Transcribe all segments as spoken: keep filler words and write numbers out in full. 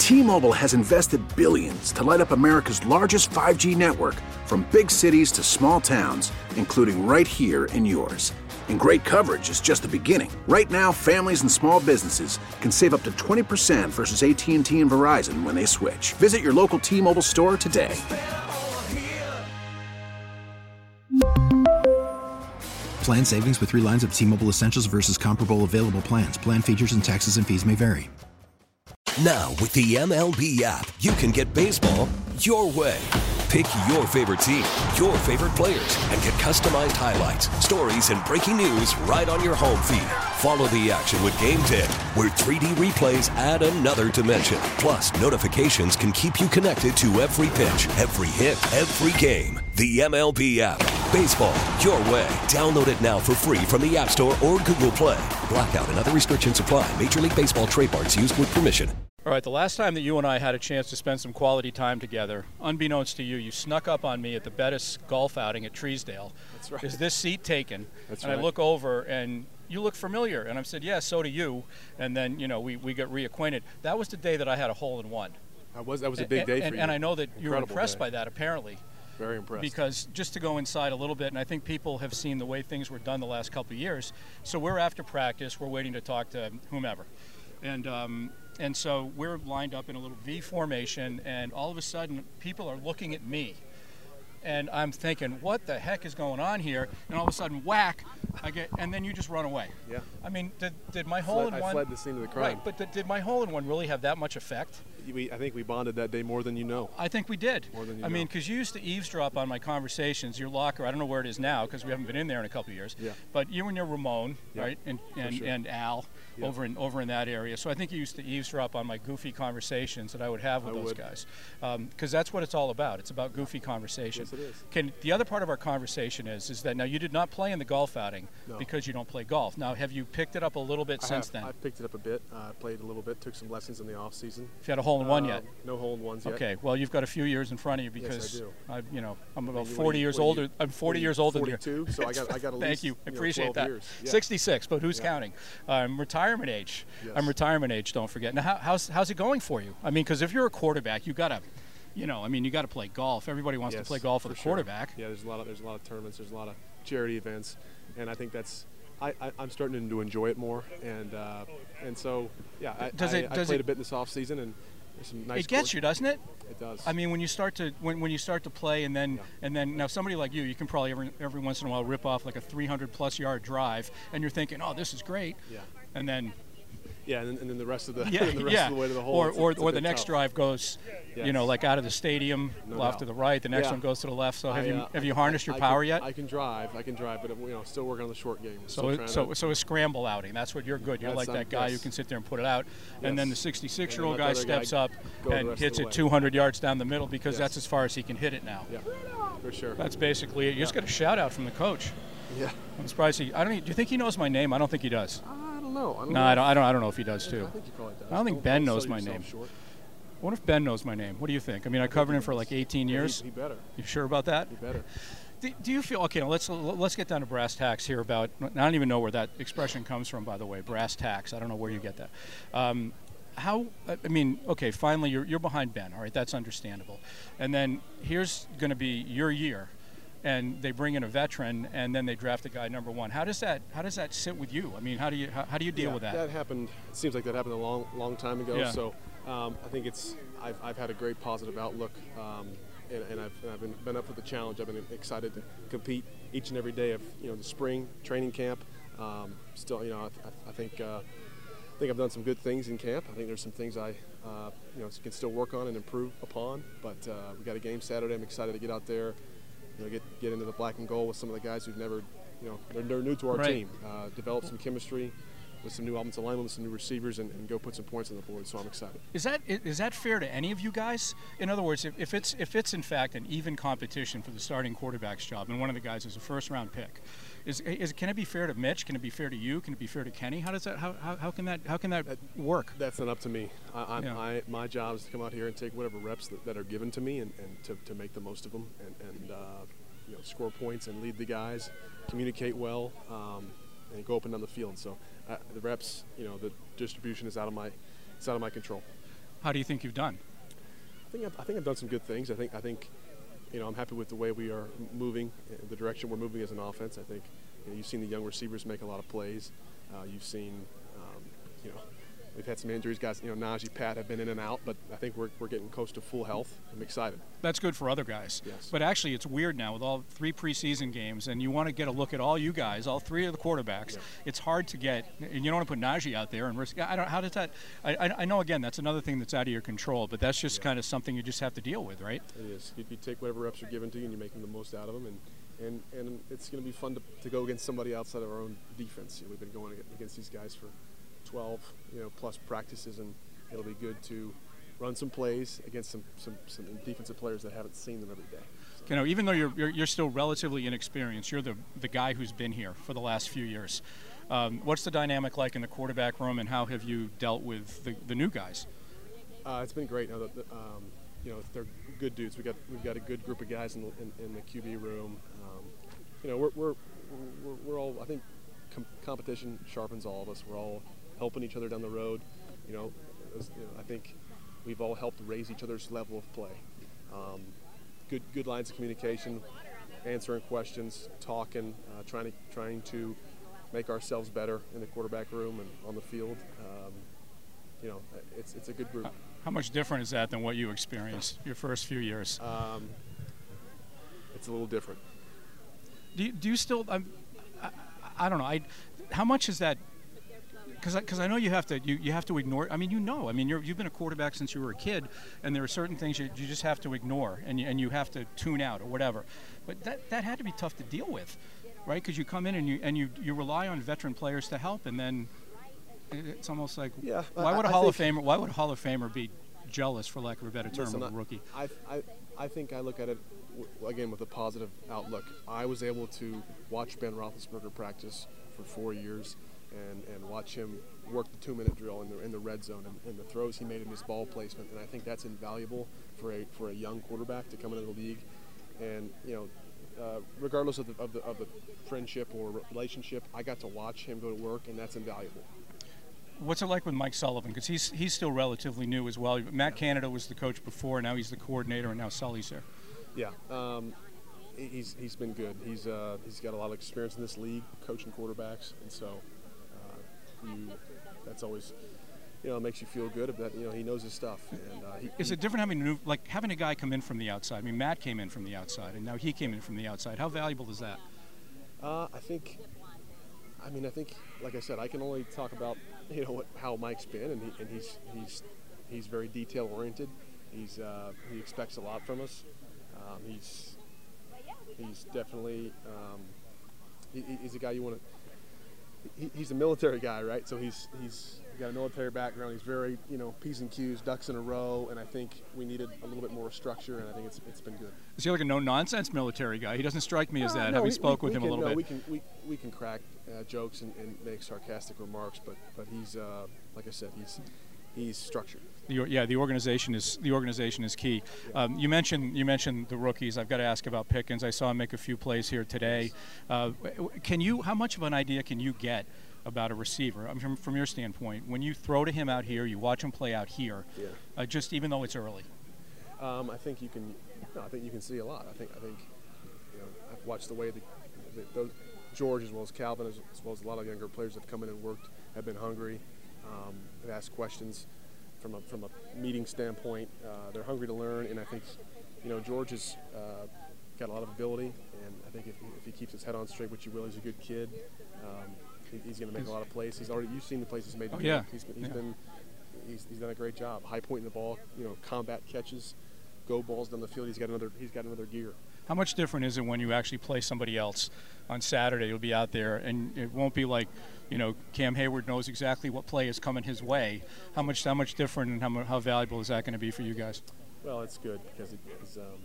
T-Mobile has invested billions to light up America's largest five G network, from big cities to small towns, including right here in yours. And great coverage is just the beginning. Right now, families and small businesses can save up to twenty percent versus A T and T and Verizon when they switch. Visit your local T-Mobile store today. Plan savings with three lines of T-Mobile Essentials versus comparable available plans. Plan features and taxes and fees may vary. Now, with the M L B app, you can get baseball your way. Pick your favorite team, your favorite players, and get customized highlights, stories, and breaking news right on your home feed. Follow the action with Game Day, where three D replays add another dimension. Plus, notifications can keep you connected to every pitch, every hit, every game. The M L B app. Baseball your way. Download it now for free from the App Store or Google Play. Blackout and other restrictions apply. Major League Baseball trademarks used with permission. All right, the last time that you and I had a chance to spend some quality time together, unbeknownst to you, you snuck up on me at the Bettis golf outing at Treesdale. That's right. Is this seat taken? That's and right. I look over, and you look familiar. And I said, yeah, so do you. And then, you know, we, we got reacquainted. That was the day that I had a hole-in-one. That was, that was a big day and, for and, you. And I know that you were Incredible impressed day. by that, apparently. Very impressed. Because just to go inside a little bit, and I think people have seen the way things were done the last couple of years. So we're after practice. We're waiting to talk to whomever. And um, and so we're lined up in a little V formation, and all of a sudden people are looking at me. And I'm thinking, what the heck is going on here? And all of a sudden, whack, I get, and then you just run away. Yeah. I mean, did, did my I hole fled, in one... I fled the scene of the crime. Right, but did, did my hole in one really have that much effect? We, I think we bonded that day more than you know. I think we did. More than you I know. mean, because you used to eavesdrop on my conversations. Your locker, I don't know where it is now because we haven't been in there in a couple of years. Yeah. But you and your Ramon, Yeah, right, and and, sure. and Al, Yeah. over in over in that area. So I think you used to eavesdrop on my goofy conversations that I would have with I those would. guys, because that's what it's all about. It's about goofy conversation. Yes, it is. Can the other part of our conversation is is that now you did not play in the golf outing No. because you don't play golf. Now, have you picked it up a little bit I since have, then? I picked it up a bit. I uh, played a little bit, took some lessons in the off season. Have you had a hole in one Uh, yet? No hole in ones yet. Okay, well, you've got a few years in front of you Yes, because I do. I, you know, I'm about you- forty what do you- years what do older. you- I'm forty what do you- years older than you. forty-two, so I got I got at Thank least, you. I know, appreciate twelve that. years. Yeah. sixty-six, but who's Yeah. counting? I'm retirement age. Yes. I'm retirement age. Don't forget. Now, how, how's how's it going for you? I mean, because if you're a quarterback, you gotta, you know, I mean, you got to play golf. Everybody wants Yes, to play golf with for a sure. quarterback. Yeah, there's a lot of there's a lot of tournaments, there's a lot of charity events, and I think that's I, I I'm starting to enjoy it more, and uh, and so yeah, I, Does I, it- I does played it- a bit in this off season, and there's some nice. It gets course- you, doesn't it? It does. I mean, when you start to when, when you start to play, and then Yeah. and then now somebody like you, you can probably every every once in a while rip off like a three hundred plus yard drive, and you're thinking, oh, this is great, Yeah. and then Yeah, and then, and then the rest of the yeah, and the rest yeah, of the way to the hole. or it's a- or, it's a or the bit next tough. drive goes, you Yes. know, like out of the stadium, No off doubt. to the right. The next Yeah. one goes to the left. So have I, you uh, have you I- harnessed your I power can, yet? I can drive. I can drive, but you know, still working on the short game. So, Still it- trying so, to- so a scramble outing. That's what you're good. You're That's- like that I'm- guy who yes. can sit there and put it out, and then the Yes. sixty-six-year-old And guy let the other steps guy up go the and rest of hits the it way. two hundred yards down the middle because Yes. that's as far as he can hit it now. Yeah, for sure. That's basically it. You just got a shout out from the coach. yeah. I'm surprised he. I don't. e- Do you think he knows my name? I don't think he does. I don't know. I don't No, know. I don't. I don't. I don't know if he does I too. think he probably does. I don't think Don't- Ben don't knows sell my yourself name. short. What if Ben knows my name? What do you think? I mean, I covered him for like eighteen years. He, he better. You sure about that? He better. Do, do you feel okay? Now let's let's get down to brass tacks here. About I don't even know where that expression comes from, by the way. Brass tacks. I don't know where you get that. Um, how? I mean, okay. Finally, you're you're behind Ben. All right, that's understandable. And then here's going to be your year, and they bring in a veteran, and then they draft a guy number one. How does that How does that sit with you? I mean, how do you how, how do you deal yeah, with that? That happened. It seems like that happened a long, long time ago. Yeah. So um, I think it's. I've, I've had a great positive outlook, um, and, and I've, and I've been, been up for the challenge. I've been excited to compete each and every day of you know the spring training camp. Um, still, you know, I, I think. Uh, I think I've done some good things in camp. I think there's some things I, uh, you know, can still work on and improve upon. But uh, we got a game Saturday. I'm excited to get out there, you know, get get into the black and gold with some of the guys who've never, you know, they're, they're new to our Right. team. Uh, develop some chemistry with some new offensive linemen, with some new receivers, and, and go put some points on the board. So I'm excited. Is that i- is that fair to any of you guys? In other words, if, if it's if it's in fact an even competition for the starting quarterback's job, and one of the guys is a first round pick, is is can it be fair to Mitch? Can it be fair to you? Can it be fair to Kenny? How does that how how, how can that how can that, That- work? That's not up to me. I, I, Yeah. I, my job is to come out here and take whatever reps that, that are given to me and, and to, to make the most of them and, and uh, you know, score points and lead the guys, communicate well, um, and go up and down the field. So uh, the reps, you know, the distribution is out of my, it's out of my control. How do you think you've done? I think I've, I think I've done some good things. I think I think you know I'm happy with the way we are moving, the direction we're moving as an offense. I think you know, you've seen the young receivers make a lot of plays. Uh, you've seen um, you know we've had some injuries. Guys, you know Najee, Pat have been in and out, but I think we're we're getting close to full health. I'm excited. That's good for other guys. Yes. But actually, it's weird now with all three preseason games, and you want to get a look at all you guys, all three of the quarterbacks. Yeah. It's hard to get, and you don't want to put Najee out there and risk. I don't. How does that? I, I, I know again that's another thing that's out of your control, but that's just yeah. kind of something you just have to deal with, right? It is. You, you take whatever reps are given to you, and you're making the most out of them, and and, and it's going to be fun to, to go against somebody outside of our own defense. You know, we've been going against these guys for twelve, you know, plus practices, and it'll be good to run some plays against some, some, some defensive players that haven't seen them every day. So. You know, even though you're, you're you're still relatively inexperienced, you're the the guy who's been here for the last few years. Um, what's the dynamic like in the quarterback room, and how have you dealt with the, the new guys? Uh, it's been great. Now, the, the, um, you know, they're good dudes. We got we've got a good group of guys in the, in, in the Q B room. Um, you know, we're we're, we're we're all. I think com- competition sharpens all of us. We're all helping each other down the road. You know, as, you know I think. We've all helped raise each other's level of play. Um, good, good lines of communication, answering questions, talking, uh, trying to trying to make ourselves better in the quarterback room and on the field. Um, you know, it's it's a good group. How much different is that than what you experienced your first few years? Um, it's a little different. Do you, do you still? Um, I, I don't know. I, how much is that? Because I, I know you have to you, you have to ignore. I mean, you know. I mean, you're, you've been a quarterback since you were a kid, and there are certain things you, you just have to ignore, and you, and you have to tune out or whatever. But that that had to be tough to deal with, right? Because you come in and you and you, you rely on veteran players to help, and then it's almost like yeah, why would a I, Hall I of Famer why would a Hall of Famer be jealous, for lack of a better term, listen, of a rookie? I, I I think I look at it again with a positive outlook. I was able to watch Ben Roethlisberger practice for four years, and and watch him work the two-minute drill in the in the red zone and, and the throws he made in his ball placement, and I think that's invaluable for a for a young quarterback to come into the league. And you know, uh, regardless of the, of the of the friendship or relationship, I got to watch him go to work, and that's invaluable. What's it like with Mike Sullivan? Because he's he's still relatively new as well. Matt yeah. Canada was the coach before, now he's the coordinator, and now Sully's there. Yeah, um, he's he's been good. He's uh, he's got a lot of experience in this league, coaching quarterbacks, and so. You, that's always, you know, makes you feel good about, you know, he knows his stuff. And uh, he, Is he, it different having a new, like having a guy come in from the outside? I mean, Matt came in from the outside, and now he came in from the outside. How valuable is that? Uh, I think, I mean, I think, like I said, I can only talk about, you know, what, how Mike's been, and, he, and he's he's he's very detail oriented. He's uh, he expects a lot from us. Um, he's he's definitely um, he, he's a guy you want to. He, he's a military guy, right? So he's he's got a military background. He's very, you know, P's and Q's, ducks in a row, and I think we needed a little bit more structure, and I think it's it's been good. Is he like a no-nonsense military guy? He doesn't strike me as uh, that. No, Have we, you spoke we, with we him can, a little no, bit? We can we, we can crack uh, jokes and, and make sarcastic remarks, but but he's uh, like I said, he's he's structured. The, yeah, the organization is the organization is key. Yeah. Um, you mentioned you mentioned the rookies. I've got to ask about Pickens. I saw him make a few plays here today. Uh, can you? How much of an idea can you get about a receiver? I mean, from, from your standpoint, when you throw to him out here, you watch him play out here. Yeah. Uh, just even though it's early. Um, I think you can. No, I think you can see a lot. I think I think you know I've watched the way the, the those, George as well as Calvin as, as well as a lot of younger players have come in and worked, have been hungry, um, have asked questions. From a from a meeting standpoint, uh, they're hungry to learn, and I think, you know, George has uh, got a lot of ability, and I think if he, if he keeps his head on straight, which he will, he's a good kid. Um, he, he's going to make a lot of plays. He's already you've seen the plays he's made. Oh, yeah. He's been he's yeah. been he's, he's done a great job. High pointing the ball, you know, combat catches, go balls down the field. He's got another he's got another gear. How much different is it when you actually play somebody else on Saturday? You'll be out there, and it won't be like, you know, Cam Hayward knows exactly what play is coming his way. How much, how much different, and how, how valuable is that going to be for you guys? Well, it's good because it is, um,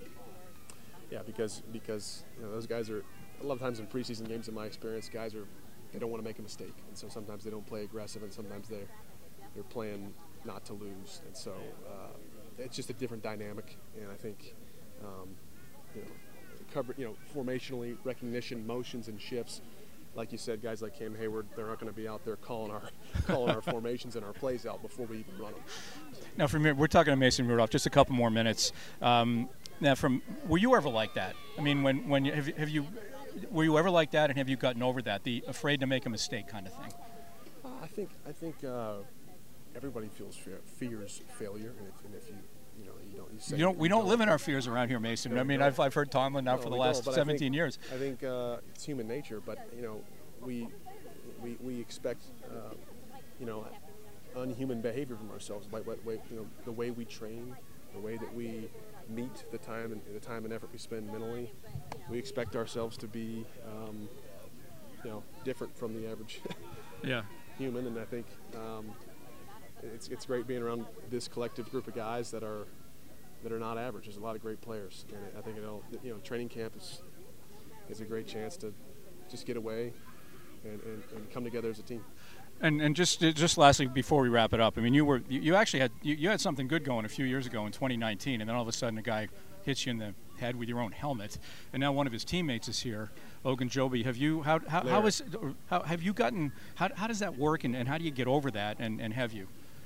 yeah, because because you know those guys are a lot of times in preseason games. In my experience, guys are they don't want to make a mistake, and so sometimes they don't play aggressive, and sometimes they they're playing not to lose, and so uh, it's just a different dynamic, and I think. Um, You know, cover, you know, formationally, recognition, motions, and shifts. like you said, guys like Cam Hayward, they're not going to be out there calling our calling our formations and our plays out before we even run them. Now, from here, we're talking to Mason Rudolph. Just a couple more minutes. Um, now, from were you ever like that? I mean, when when you, have, you, have you were you ever like that, and have you gotten over that, the afraid to make a mistake kind of thing? Uh, I think I think uh, everybody feels fear, fears failure, and if, and if you you know you don't you, say you don't we don't, don't live in our fears around here, Mason. I mean, I've I've heard Tomlin now no, for the we last don't, seventeen I think, years. I think uh, it's human nature, but you know we we we expect uh, you know unhuman behavior from ourselves by what way you know the way we train, the way that we meet, the time and the time and effort we spend mentally. We expect ourselves to be um, you know different from the average yeah human, and I think um, it's it's great being around this collective group of guys that are that are not average. There's a lot of great players, and I think it'll, you know training camp is is a great chance to just get away and, and, and come together as a team. And and just just lastly before we wrap it up, I mean, you were you, you actually had you, you had something good going a few years ago in twenty nineteen, and then all of a sudden a guy hits you in the head with your own helmet, and now one of his teamates is here, Ogunjobi. Have you how how, how is how have you gotten how how does that work, and, and how do you get over that, and, and have you?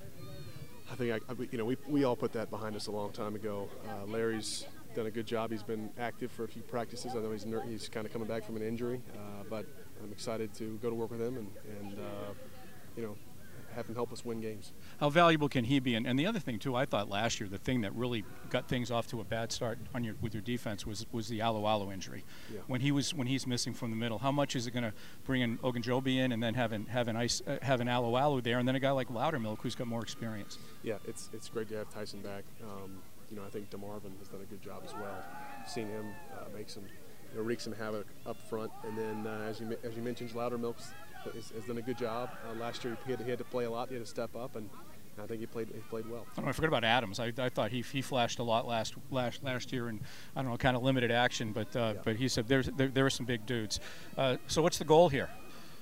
I think I, you know we we all put that behind us a long time ago. Uh, Larry's done a good job. He's been active for a few practices. I know he's ner- he's kind of coming back from an injury, uh, but I'm excited to go to work with him and and uh, you know have him help us win games. How valuable can he be? And, and the other thing too, I thought last year the thing that really got things off to a bad start on your with your defense was was the Alualu injury. Yeah. When he was when he's missing from the middle, how much is it going to bring in Ogunjobi in, and then having having ice uh, having Alualu there, and then a guy like Loudermilk who's got more experience? Yeah, it's it's great to have Tyson back. Um, you know, I think DeMarvin has done a good job as well. Seen him uh, make some, you know, wreak some havoc up front, and then uh, as you as you mentioned, Loudermilk's has, has done a good job. Uh, last year he had, he had to play a lot. He had to step up, and I think he played he played well. I, don't know, I forgot about Adams. I, I thought he he flashed a lot last last last year, and I don't know, kind of limited action, but uh, yeah. but he said there's there, there were some big dudes. Uh, so what's the goal here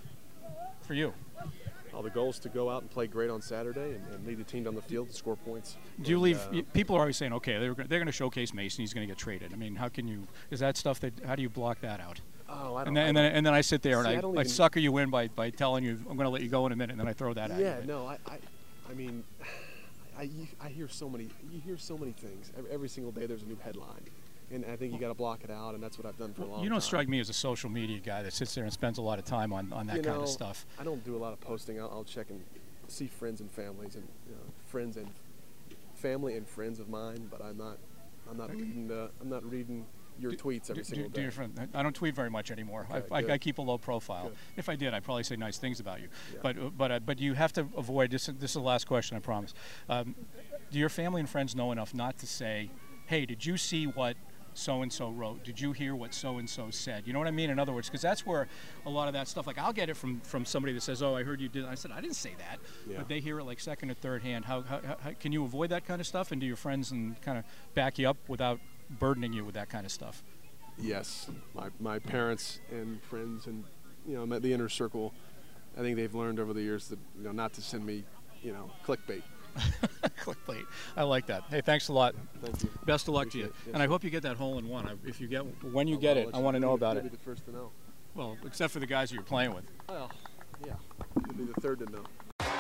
for you? Well, the goal is to go out and play great on Saturday and, and lead the team down the field to score points. Do you and, leave? Uh, people are always saying, okay, they're they're going to showcase Mason. He's going to get traded. I mean, how can you? Is that stuff that? How do you block that out? Oh, I don't. And then, I and then and then I sit there see, and I, I, don't I even, sucker you in by, by telling you I'm going to let you go in a minute, and then I throw that at yeah, you. Yeah, no, I, I, I mean, I, I hear so many. You hear so many things every, every single day. There's a new headline. And I think you got to block it out, and that's what I've done for a long time. You don't time. strike me as a social media guy that sits there and spends a lot of time on, on that you know, kind of stuff. I don't do a lot of posting. I'll, I'll check and see friends and families and you know, friends and family and friends of mine, but I'm not. I'm not reading. The, I'm not reading your do, tweets every do, single do day. Your friend, I don't tweet very much anymore. Okay, I, I, I keep a low profile. Good. If I did, I'd probably say nice things about you. Yeah. But but uh, but you have to avoid this. This is the last question, I promise. Um, do your family and friends know enough not to say, "Hey, did you see what so-and-so wrote? Did you hear what so-and-so said?" You know what I mean? In other words, because that's where a lot of that stuff, like I'll get it from, from somebody that says, "Oh, I heard you did." I said, "I didn't say that." Yeah. But they hear it like second or third hand. How, how, how can you avoid that kind of stuff? And do your friends and kind of back you up without burdening you with that kind of stuff? Yes. My, my parents and friends and, you know, the inner circle, I think they've learned over the years that, you know, not to send me, you know, clickbait. Clickbait. I like that. Hey, thanks a lot. Thank you. Best of luck Appreciate to you. Yes. And I hope you get that hole in one. I, if you get, when you I'll, get I'll it, let I you- want to know you'll about be it. the first to know. Well, except for the guys that you're playing with. Well, yeah. You'll be the third to know.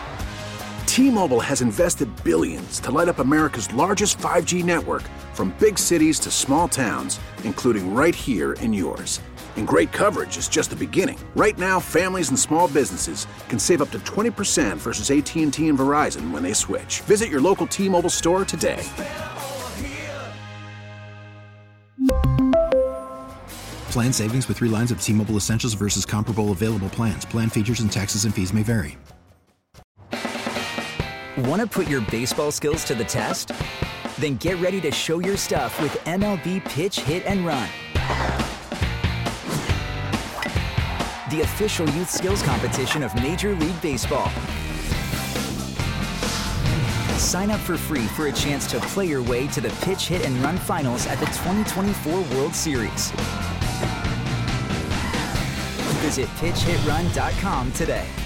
T-Mobile has invested billions to light up America's largest five G network, from big cities to small towns, including right here in yours. And great coverage is just the beginning. Right now, families and small businesses can save up to twenty percent versus A T and T and Verizon when they switch. Visit your local T-Mobile store today. Plan savings with three lines of T-Mobile Essentials versus comparable available plans. Plan features and taxes and fees may vary. Want to put your baseball skills to the test? Then get ready to show your stuff with M L B Pitch, Hit, and Run. The official youth skills competition of Major League Baseball. Sign up for free for a chance to play your way to the Pitch, Hit, and Run finals at the twenty twenty-four World Series. Visit pitch hit run dot com today.